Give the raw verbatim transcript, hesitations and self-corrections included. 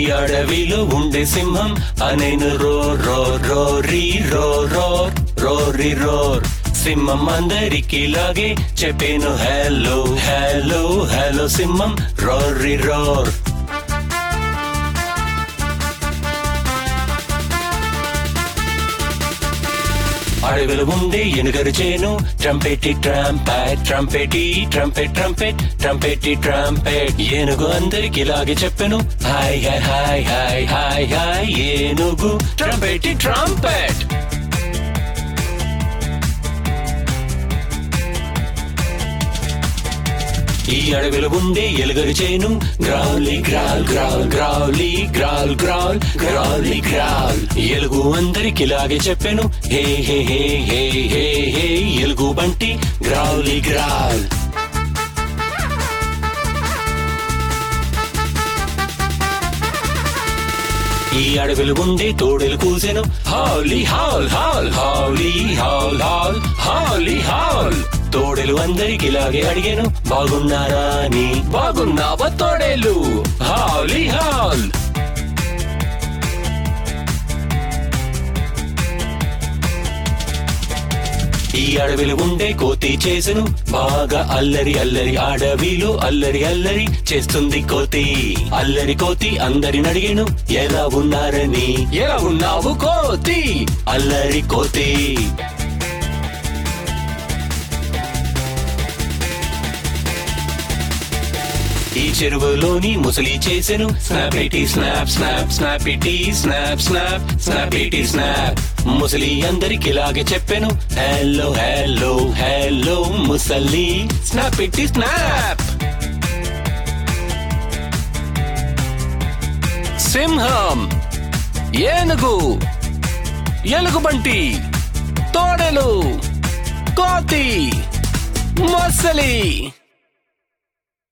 అడవిలో ఉండే సింహం అనేను రో రో రోరీ రో రోర్ రోరీ రోర్. సింహం అందరికి లాగే చెప్పేను హలో హలో హలో సింహం రోరీ రోర్. అడవిలో ఉండే ఎనుగరు చేను trumpety trumpet trumpety trumpet trumpet trumpety trumpet. ఏనుగు అందరికి ఇలాగే చెప్పాను hi hi hi hi hi hi ఏనుగు ట్రంపెట్టి ట్రంపెట్. ఈ అడవిలో ఉండే ఎలుగరు చేను గ్రౌలీ గ్రాల్ గ్రాల్ గ్రౌలీ గ్రాల్ గ్రాల్ గ్రౌలీ గ్రాల్. ఎలుగు అందరికి ఇలాగే చెప్పాను హే హే హే హే హే హే ఎలుగు బంటి గ్రౌలీ గ్రాల్. ఈ అడవిలో ఉండే తోడేలు కూసెను howly howl howl howly howl howl howly howl. తోడేలు అందరికి ఇలాగే అడిగాను బాగున్నారా అని. బాగున్నావా తోడేలు హాలీ హాల్. ఈ అడవిలో ఉండే కోతి చేసెను బాగా అల్లరి అల్లరి. అడవిలో అల్లరి అల్లరి చేస్తుంది కోతి. అల్లరి కోతి అందరిని అడిగాను ఎలా ఉన్నారని. ఎలా ఉన్నావు కోతి అల్లరి కోతి. ఈ చెరువులోని ముసలి చేసెను snappity snap snap snappity snap snap snappity snap. ముసలి అందరికి ఇలాగే చెప్పాను హలో హలో హలో ముసలి స్నాపిటీ స్నాప్. సింహం ఏనుగు ఎలుగుబంటి తోడేలు కోతి మొసలి.